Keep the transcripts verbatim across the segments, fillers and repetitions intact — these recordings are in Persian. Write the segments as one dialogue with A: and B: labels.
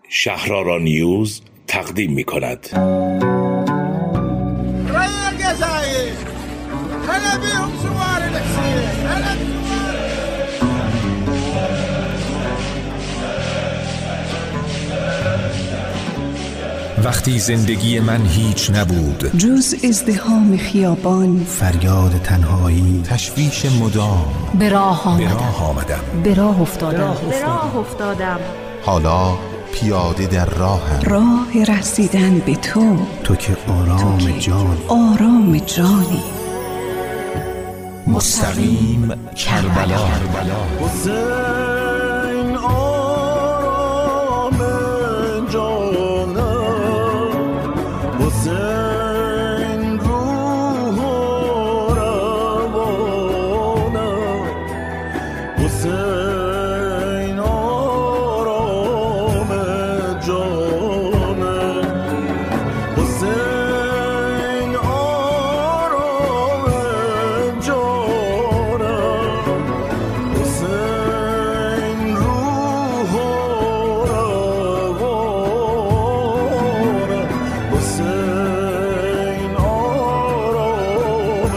A: شهرآرا نیوز تقدیم می کند.
B: وقتی زندگی من هیچ نبود
C: جز ازدحام خیابان،
B: فریاد تنهایی، تشویش مدام،
D: به راه آمدم
B: به راه آمدم
D: به راه افتادم
E: به راه افتادم
B: حالا پیاده در راهم،
C: راه رسیدن به تو،
B: تو که آرام جان،
C: آرام جانی.
B: مستقیم کربلا.
F: حسین آرام جانم، حسین روح و روانم، حسین آرام جانم، حسین آرام جانم، حسین روح و روانم، حسین آرام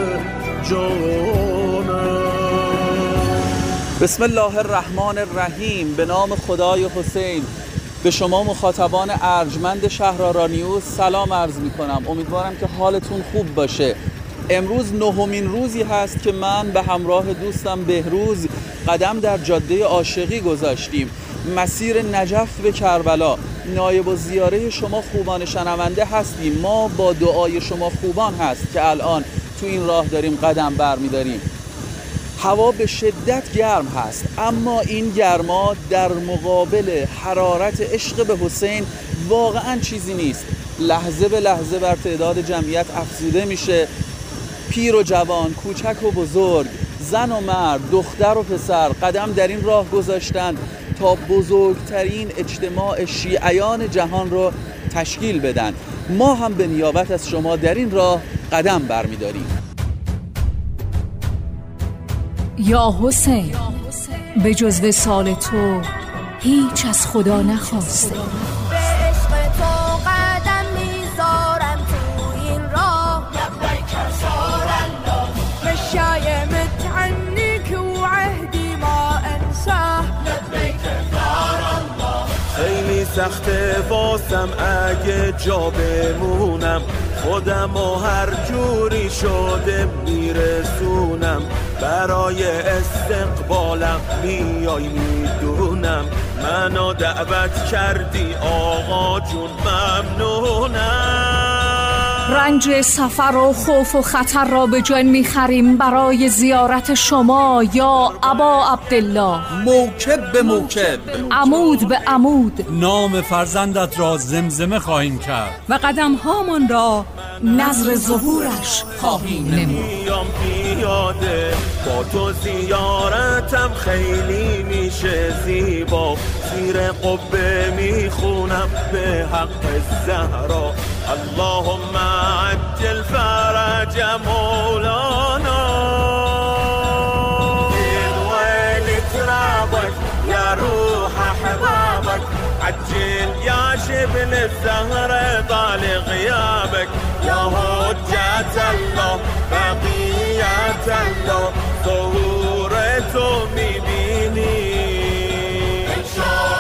F: جانم.
G: بسم الله الرحمن الرحیم. به نام خدای حسین. به شما مخاطبان ارجمند شهرآرا نیوز سلام عرض می کنم. امیدوارم که حالتون خوب باشه. امروز نهمین روزی هست که من به همراه دوستم بهروز قدم در جاده عاشقی گذاشتیم. مسیر نجف به کربلا. نایب الزیاره شما خوبان شنونده هستیم. ما با دعای شما خوبان هست که الان تو این راه داریم قدم برمی‌داریم. هوا به شدت گرم هست، اما این گرما در مقابل حرارت عشق به حسین واقعا چیزی نیست. لحظه به لحظه بر تعداد جمعیت افزوده میشه. پیر و جوان، کوچک و بزرگ، زن و مرد، دختر و پسر قدم در این راه گذاشتن تا بزرگترین اجتماع شیعیان جهان رو تشکیل بدن. ما هم به نیابت از شما در این راه قدم برمی‌داریم.
D: یا حسین، به جز وصال تو هیچ از خدا نخواسته.
E: به عشق تو قدم میذارم تو این راه. لبیک رسول الله مشای متعنیک و عهدی ما انساه. لبیک یار الله.
F: خیلی سخته واسم اگه جا بمونم، خودم و هر جوری شده میرسونم. برای استقبالم میای میدونم، منو دعوت کردی آقا جون ممنونم.
D: رنج سفر و خوف و خطر را به جان میخریم برای زیارت شما یا ابا عبدالله.
H: موکب به موکب،
D: عمود به عمود،
H: نام فرزندت را زمزمه خواهیم کرد
D: و قدم هامان را نظر ظهورش خواهیم نمود.
F: میام پیاده با تو زیارتم خیلی میشه زیبا. زیر قبه میخونم به حق الزهرا. اللهم عجل فرج مولانا. ويل ترابك يا روح احبابك، عجل يا شبل الزهر طال غيابك. يا حجة الله بقية الله، ظهورتو میبینی ان شاء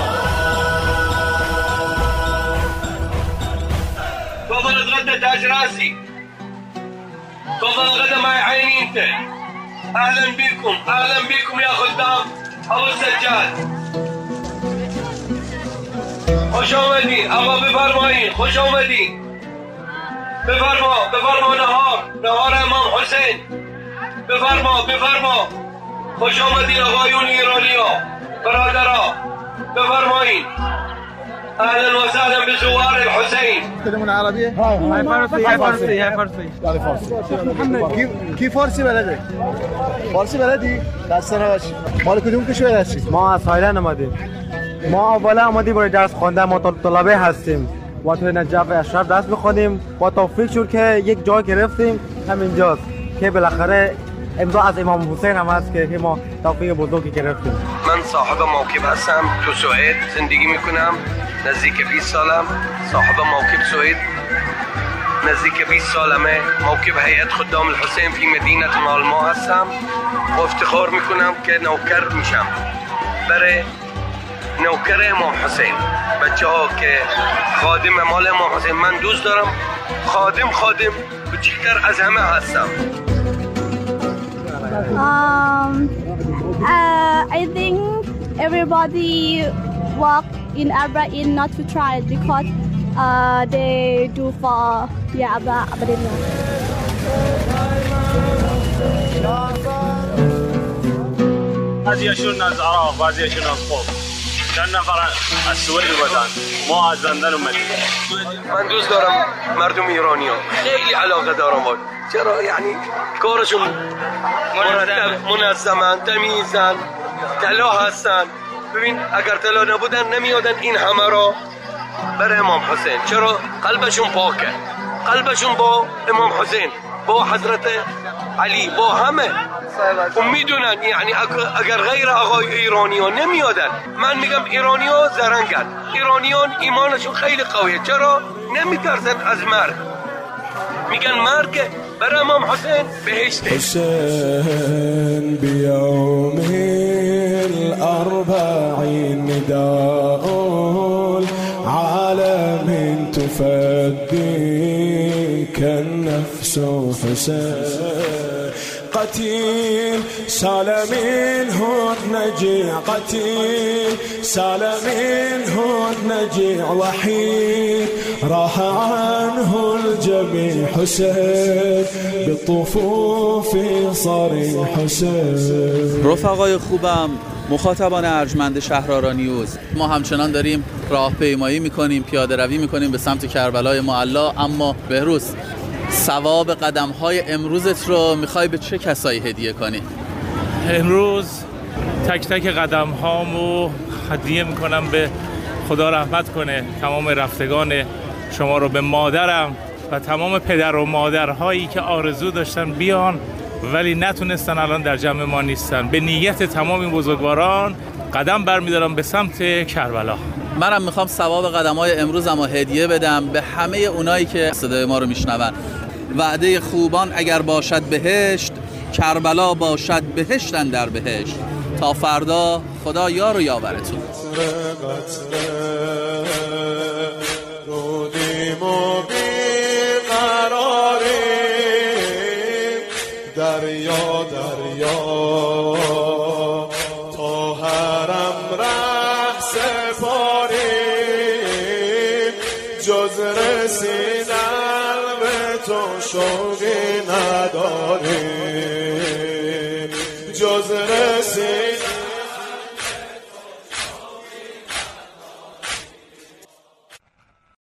I: تفضل اتغدى تاج راسي. تفضل الغدا معي عيني انت. اهلا بكم اهلا بكم يا خدام ابو السجاد. خوش آمدین آقا، بفرمایید. خوش آمدین. بفرما بفرما نهار نهار امام حسین. بفرما بفرما. خوش آمدین آقایون ایرانیا، برادرها، بفرمایید. اهلا وسهلا بزوار الحسين.
J: تكلمون عربية؟ هاي فارسي هاي فارسي هاي فارسي. قال فارسي. محمد كيف كيف فارسي بلدك؟ فارسي بلدی؟ دستانه باشی. مال کدوم کشور هستی؟
K: ما از تایلند اومدیم. ما اولا اومدیم برای درس خواندن، ما طلبه هستیم. با توی نجف اشرف درس می‌خونیم. با توفیق شد که یک جای گرفتیم همینجاست که بالاخره امضا از امام حسین هم هست که ما توفیق بزرگی گرفتیم.
I: من صاحب موکب هستم، تو سوئد زندگی میکنم، نزدیک بیست سالم صاحب موکب سوئد، نزدیک بیست سالمه موکب هیئت خدام الحسین فی مدینه آلما هستم و افتخار میکنم که نوکر میشم برای نوکر امام حسین. بچه ها که خادم مال امام حسین من دوست دارم، خادم خادم کوچکتر از همه هستم.
L: Um, uh, I think everybody walk in Arba'in not to try it because uh, they do for yeah Abba Abdullah.
M: بعضیشون از عراق، بعضیشون از خوب، چند نفر از سوئد بودن، ما از لندن اومدیم.
I: من دوست دارم مردم ایرانی ها، خیلی علاقه دارم باید. چرا؟ یعنی کارشون مرتب، منظمن، تمیزن، طلا هستن. ببین اگر طلا نبودن نمیادن این همه را برای امام حسین. چرا؟ قلبشون پاکه، قلبشون با امام حسین، با حضرت علی، با همه و میدونن. یعنی اگر غیر آقای ایرانی ها نمیادن، من میگم ایرانی ها زرنگن، ایرانیان ایمانشون خیلی قویه. چرا؟ نمیترسن از مرگ، میگن مرگ برای امام حسین بهشته.
N: حسین بیوم الاربعین نداء العالم تفديك النفس حسين قتيل سالمين هو النجيع، قتيل سالمين هو النجيع، وحيد راح عنه الجميع حسين بالطفوف صريح حسين.
G: رفقای خوبم، مخاطبان ارجمند شهرآرا نیوز، ما همچنان داریم راهپیمایی میکنیم، پیاده روی میکنیم به سمت کربلای معلی. اما بهروز، ثواب قدم‌های امروزت رو میخوای به چه کسایی هدیه کنی؟
O: امروز تک تک قدم‌هامو هدیه میکنم به خدا رحمت کنه تمام رفتگان شما رو، به مادرم و تمام پدر و مادرهایی که آرزو داشتن بیان ولی نتونستن، الان در جمع ما نیستن. به نیت تمام این بزرگواران قدم برمیدارم به سمت کربلا.
G: منم میخوام ثواب قدم‌های امروزم رو هدیه بدم به همه اونایی که صدای ما رو میشنون. وعده خوبان اگر باشد بهشت، کربلا باشد بهشتن در بهشت. تا فردا خدا یار و یاورتون.
N: دریا دریا تا حرم ره سپاریم، جز رسیدن به تو شوقی نداریم.